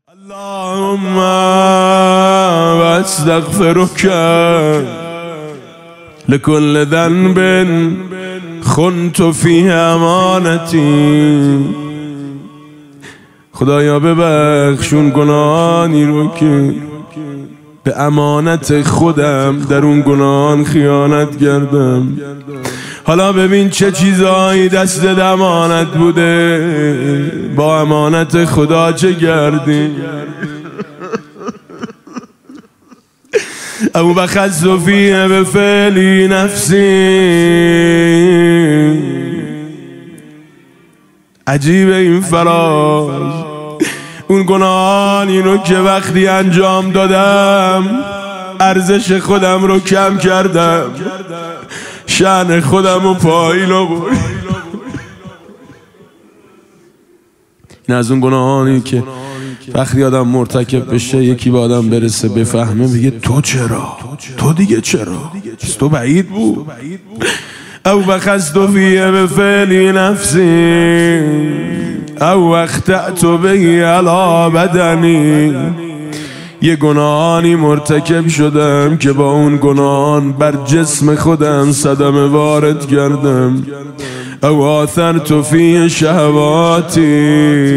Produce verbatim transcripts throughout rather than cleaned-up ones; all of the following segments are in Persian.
اللهم واستغفرك لكل ذنب خنت فيه امانتی. خدایا ببخشون گناهانی رو که به امانت خودم در اون گناهان خیانت کردم. حالا ببین چه چیزایی دست امانت بوده، با امانت خدا چه کردی. او بخص فیه به فعلی نفسی. عجیب این فراز، اون گناهانی رو که وقتی انجام دادم ارزش خودم رو کم کردم، شأن خودم رو پایین آوردم. این از اون گناهانی که وقتی آدم مرتکب بشه یکی به آدم برسه بفهمه بگه تو چرا؟ تو دیگه چرا؟ تو بعید بود. او بخست فیه به فعلی نفسی او اخطأت به علی بدنی. یه گناهانی مرتکب شدم که با اون گناهان بر جسم خودم صدمه وارد کردم. او آثرت فیه شهواتی،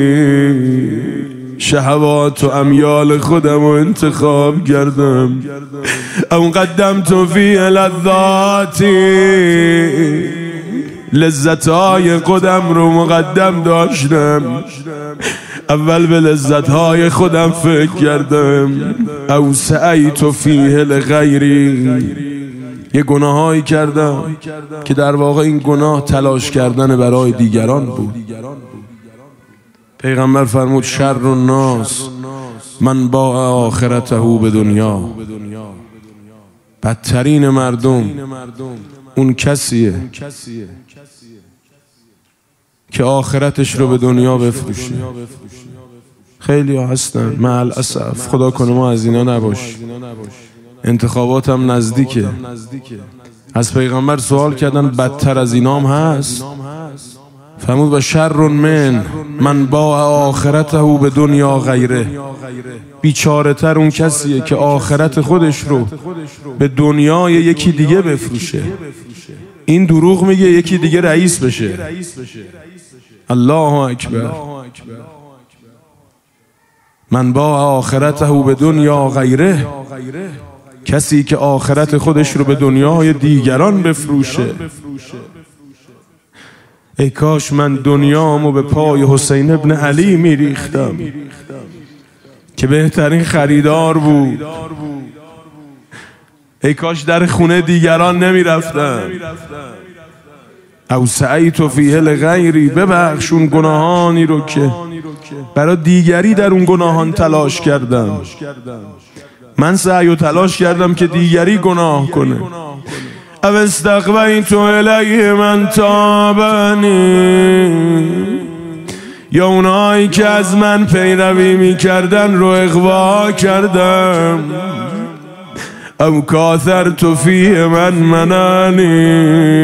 شهوات و امیال خودم رو انتخاب کردم. او قدمت فیه لذاتی، لذتهای خودم رو مقدم داشتم، اول به لذتهای خودم فکر کردم. او سعیت فیه لغیری، یه گناهایی کردم که در واقع این گناه تلاش کردن برای دیگران بود. پیغمبر فرمود شر الناس من با آخرته به دنیا. بدترین مردم اون کسیه که آخرتش رو به دنیا بفروشه. خیلی ها هستن مع الاسف، خدا کنه ما از اینا نباش. انتخابات هم نزدیکه. از پیغمبر سوال کردن بدتر از اینام هست؟ فرمود و شر من من با آخرته به دنیا غیره. بیچاره تر اون کسیه که آخرت خودش رو به دنیای یکی دیگه بفروشه. این دروغ میگه یکی دیگه رئیس بشه. الله اکبر. من با آخرته به دنیا غیره، کسی که آخرت خودش رو به دنیای دیگران بفروشه. ای کاش من دنیامو به پای حسین ابن علی میریختم که بهترین خریدار بود. ای کاش در خونه دیگران نمیرفتم. او سعیت فیه لغیری، ببخشون گناهانی رو که برای دیگری در اون گناهان تلاش کردم. من سعی و تلاش کردم که دیگری گناه کنه. او استقبیت الیه من تابنی، یا اونایی که از من پیروی میکردن رو اغوا کردم. او کاثرت فیه من منانی،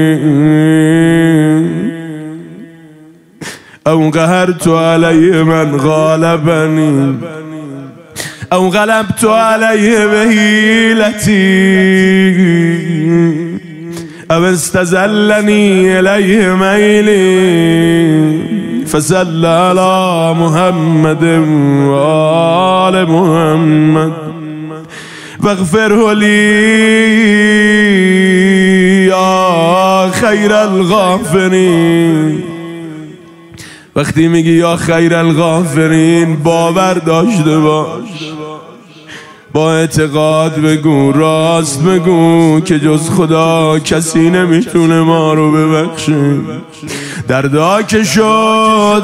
او قهرت علیه من غالبنی، او غلبت علیه بهیلتی، او استزلنی الیه میلی. فصل علی محمد و آل محمد واغفره لی یا خیر الغافرین. وقتی میگی یا خیر الغافرین باور داشته باش، با اعتقاد بگو، راست بگو که جز خدا کسی نمیتونه ما رو ببخشه. دردا که شد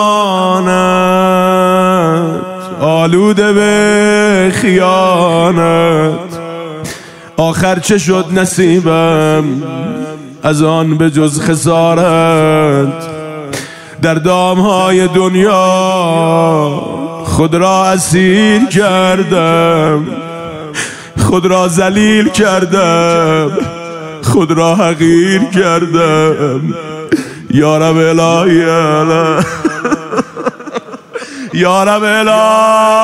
امانت آلوده به خیانت، آخر چه شد نصیبم از آن به جز خسارت. در دامهای دنیا خود را اسیر کردم، خود را ذلیل کردم، خود را حقیر کردم. یا رب الهی یا رب الهی